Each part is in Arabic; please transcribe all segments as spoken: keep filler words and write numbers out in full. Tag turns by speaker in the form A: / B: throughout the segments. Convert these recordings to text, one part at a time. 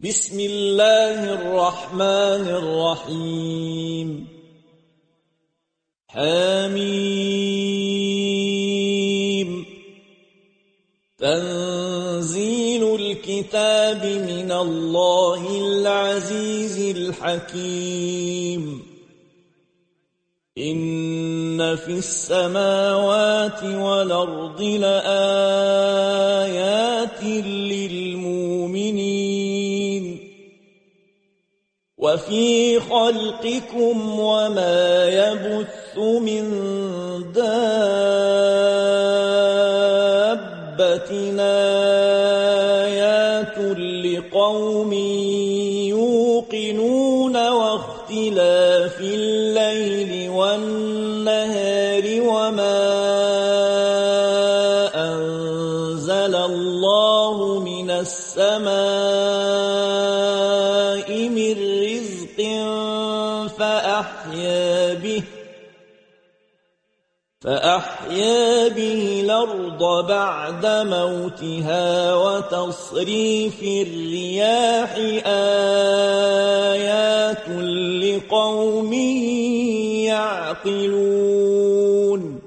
A: بسم الله الرحمن الرحيم حميم تنزيل الكتاب من الله العزيز الحكيم إن في السماوات والأرض لآيات للمؤمنين وفي خلقكم وما يبث من دابة آيات لقوم يوقنون واختلاف الليل والنهار وما أنزل الله من السماء من رزق فأحيا به فأحيا به الأرض بعد موتها وتصريف الرياح آيات لقوم يعقلون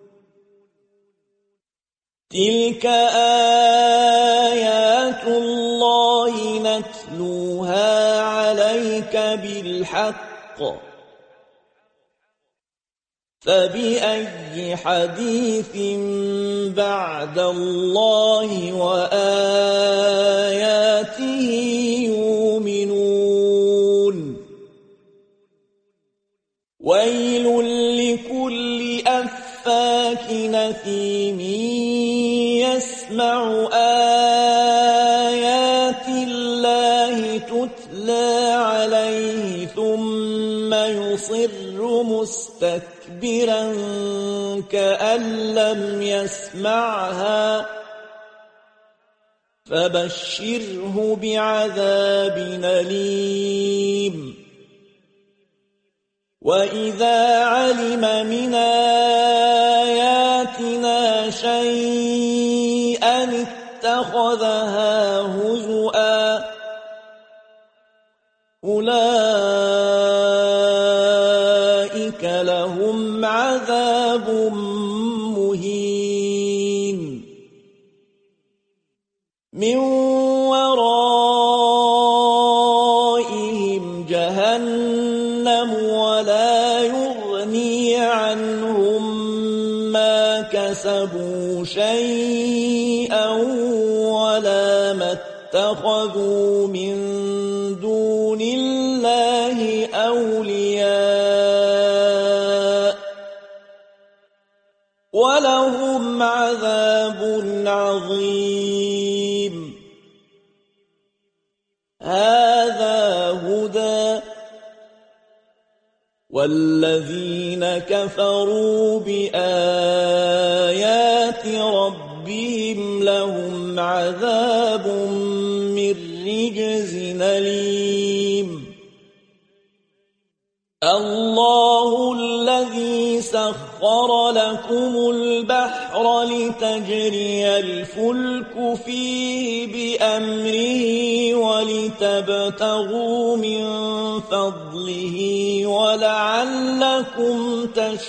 A: تلك آيات الله نتلوها عليك بالحق فبأي حديث بعد الله وآياته يؤمنون ويل لكل أفاك نثيم يسمع آيات الله تتلى عليه ثم يصر مستكبرا كأن لم يسمعها فبشره بعذاب أليم وإذا علم من آياتنا شيئا اتخذها هزؤا أولئك لهم عذاب مهين من ورائهم جهنم ولا يغني عنهم ما كسبوا شيئا ولا ما اتخذوا من دون الله أولياء ولهم عذاب عظيم هذا هدى والذين كفروا بآيات ربهم لهم عذاب من رجز أليم الله الذي سخر لكم البحر لتجري الفلك فيه بأمره ولتبتغوا من فضله ولعلكم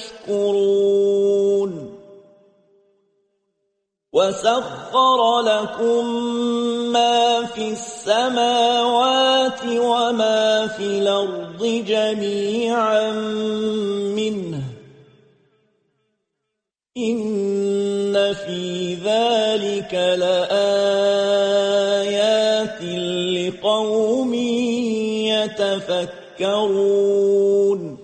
A: تشكرون وسخر لكم ما في السماوات وما في الأرض جميعا منه إن في ذلك لآيات لقوم يتفكرون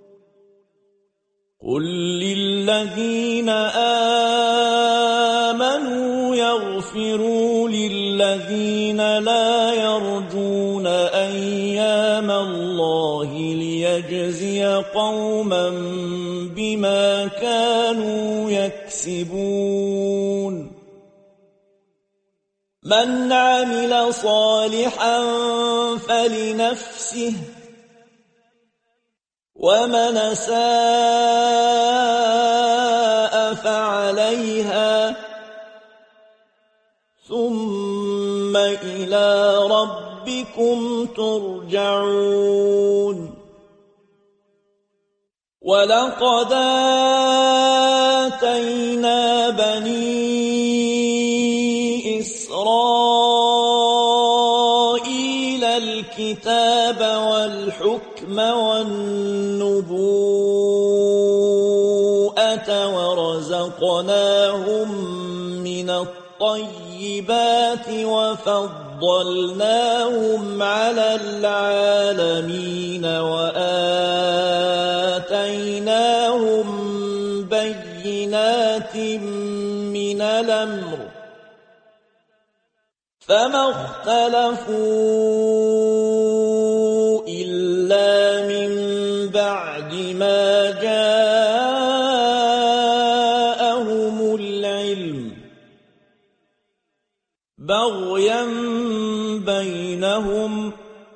A: قل للذين آمنوا يغفروا للذين لا يرجون أيام الله ليجزي قوما بما كانوا يكسبون من عمل صالحا فلنفسه ومن أساء فعليها ثم إلى ربهم ربكم ترجعون ولقد آتينا بني إسرائيل الكتاب والحكم والنبوءة ورزقناهم من الطيبات وفضلناهم على العالمين وآتيناهم بينات من الأمر فما اختلفوا إلا من بعد ما جاءهم العلم بغيا بينهم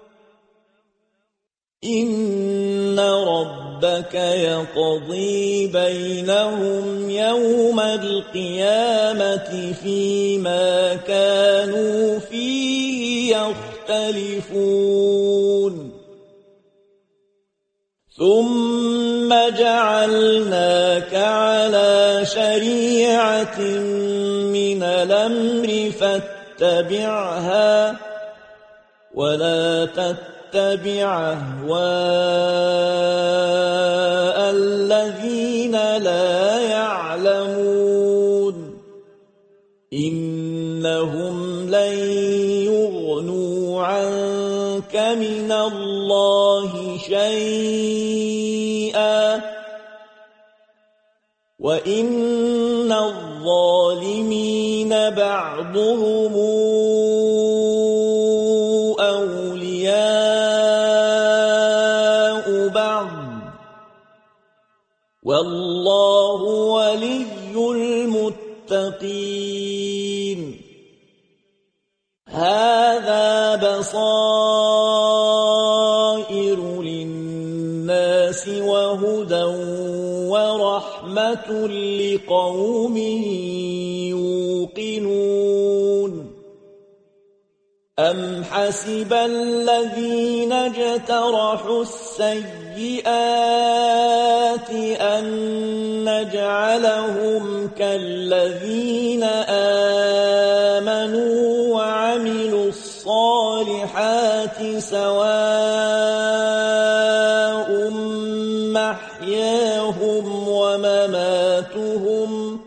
A: إن ربك يقضي بينهم يوم القيامة فيما كانوا فيه يختلفون ثم جعلناك على شريعة من الأمر فاتبعها ولا تتبع أهواء الذين لا يعلمون إنهم لن يغنوا عنك من الله شيئا وإن الظالمين بعضهم أولياء بعض والله ولي المتقين هذا بصائر للناس وهدى ورحمة لقوم يوقنون أم حسب الذين اجترحوا السيئات أن نجعلهم كالذين آمنوا وعملوا الصالحات سواء محياهم ومماتهم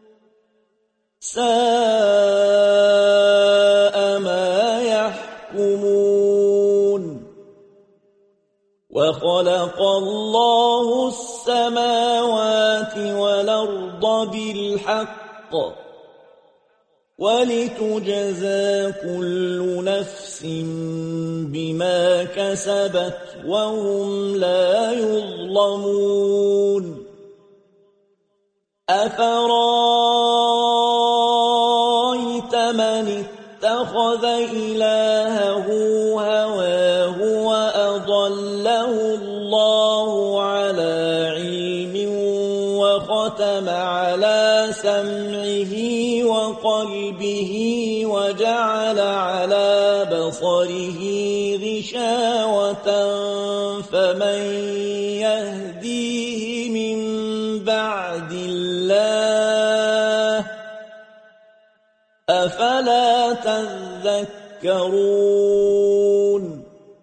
A: ساء ما يحكمون وخلق الله السماوات والأرض بالحق ولتجزى كل نفس بما كسبت وهم لا يظلمون أفرأيت من اتخذ إلهه هواه وأضله الله على علم وختم على سمعه وقلبه وجعل على بصره غشاوة فمن يهديه من بعد الله أفلا تذكرون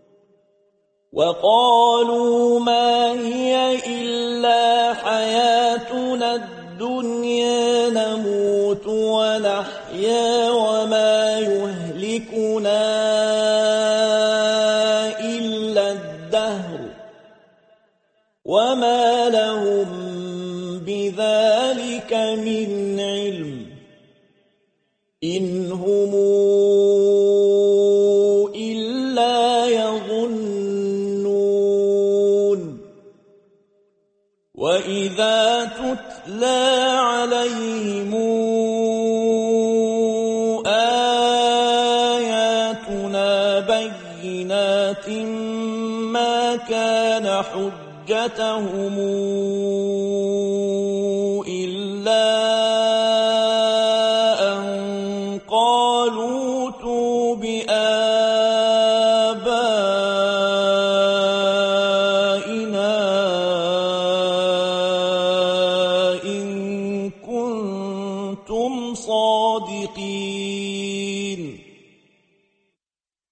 A: وقالوا ما هي إلا حياتنا الدنيا نموت ونحيا وما يهلكنا إلا الدهر وما لهم بذلك من علم إن هم إلا يظنون وإذا تتلى عليهم آياتنا بينات ما كان حجتهم إلا أن قالوا ائتوا بآبائنا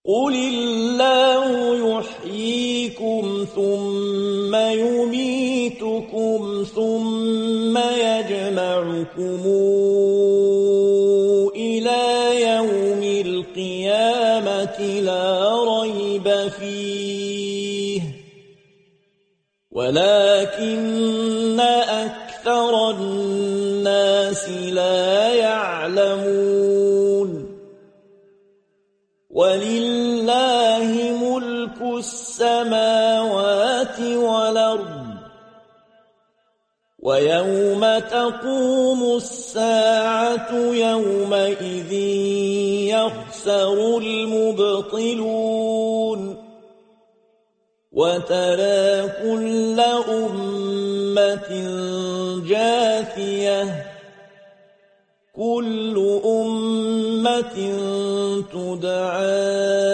A: قل الله يحييكم ثم يميتكم ثم يجمعكم إلى يوم القيامة لا ريب فيه ولكن أكثر الناس لا يعلمون ولله ملك السماوات والأرض ويوم تقوم الساعة يومئذ يخسر المبطلون وترى كل أمة جاثية كل أمة تدعى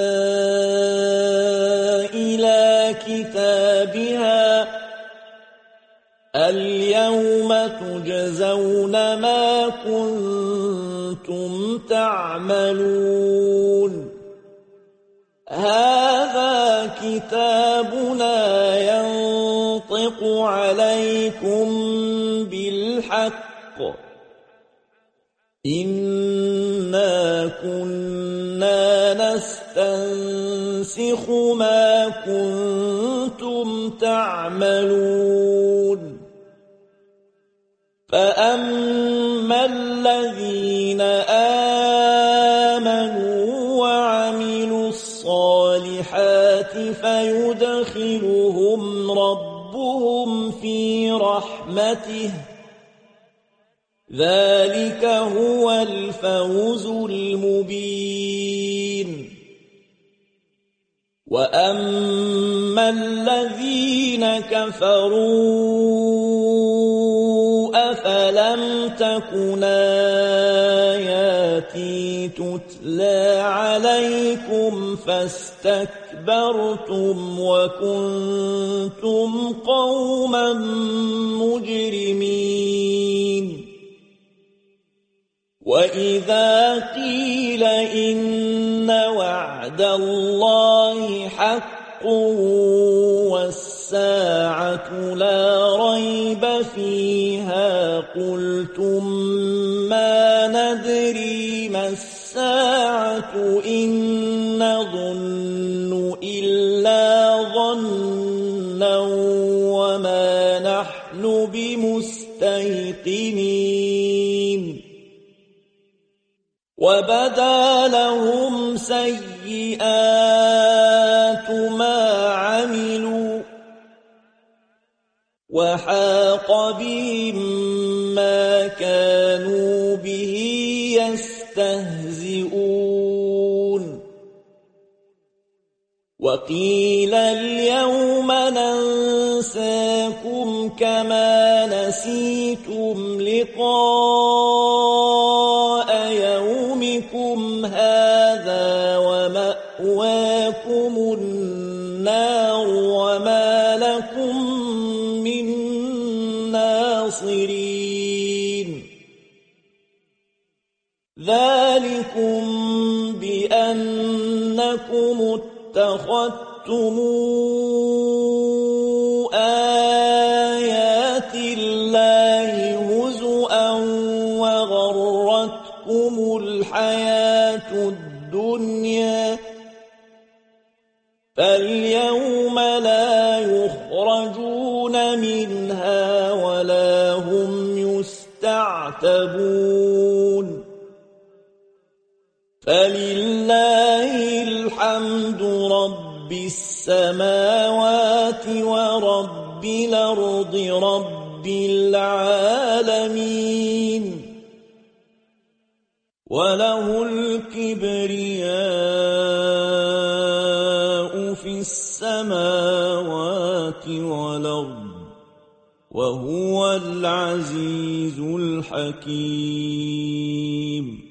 A: إلى كتابها اليوم تجزون ما كنتم تعملون هذا كتابنا ينطق عليكم بالحق إنا كنا نستنسخ ما كنتم تعملون فأما الذين آمنوا وعملوا الصالحات فيدخلهم ربهم في رحمته ذلك هو الفوز المبين وأما الذين كفروا أفلم تكن آياتي تتلى عليكم فاستكبرتم وكنتم قوما مجرمين وإذا قيل إن وعد الله حق والساعة لا ريب فيها قلتم ما ندري ما الساعة إن نظن إلا ظنا وما نحن بمستيقنين وبدا لهم سيئات ما عملوا وحاق بهم ما كانوا به يستهزئون وقيل اليوم ننساكم كما نسيتم لقاء يومكم هذا ومأواكم النار وما لكم من ناصرين ذلكم بأنكم اتخذتم آيات الله هزؤا وغرتكم الحياة الدنيا فاليوم لا يخرجون منها ولا هم يستعتبون فلله الحمد رب السماوات ورب الأرض رب العالمين وله الكبرياء في السماوات والأرض وهو العزيز الحكيم.